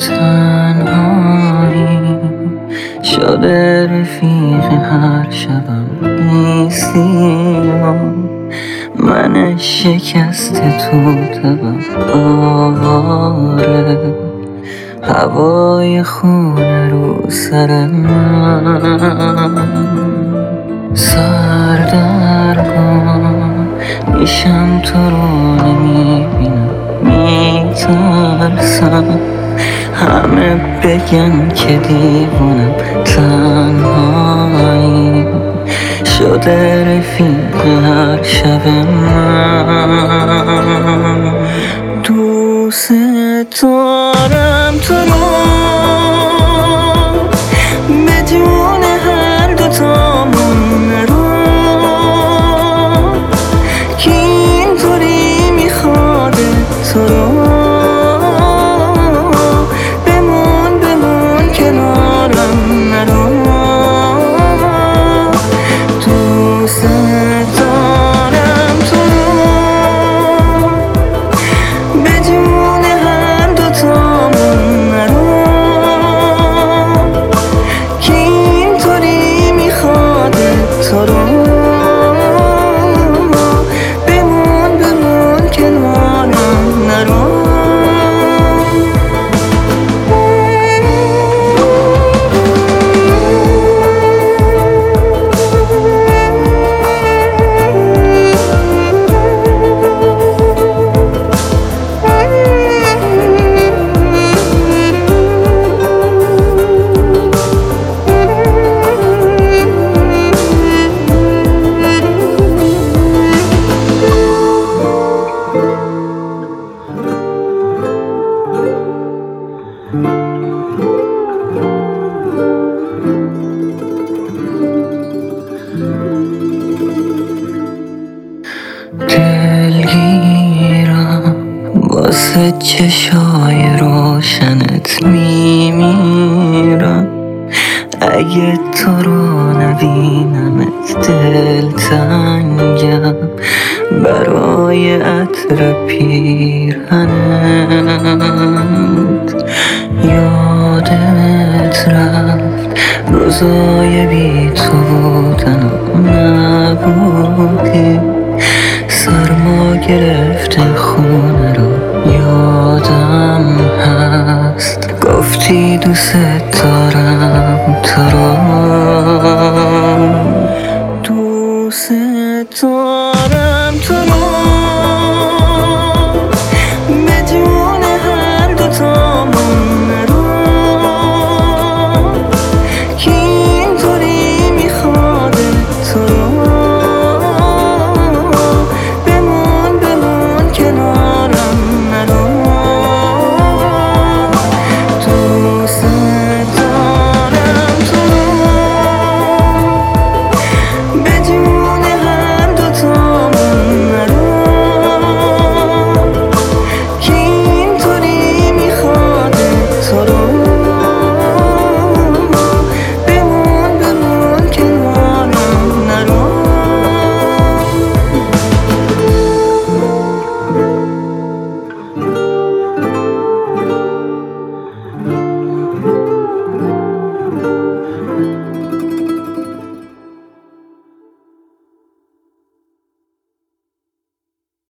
تنهایی شده رفیق هر شبم نیستی من شکست تو تبم آره هوای خونه رو سر من سردرگم میشم تو رو نمیبینم میترسم همه بگن که دیوونم تنهایی شده رفیق هر شب من دوست دارم تو رو بدون هر دوتامون نرو که اینطوری میخواد تو رو بمون کنارم نرو دوست دارم تو رو بدون هر دوتامون نرو که اینطوری میخواد تو رو بمون کنارم نرو دلگیرم واسه چشای روشنت میمیرم اگه تو رو نبینمت دلتنگم برای عطر پیرهنت یادت رفت روزای بی تو بودن نبودی سرما گرفته خونه رو یادم هست گفتی دوست دارم تو رو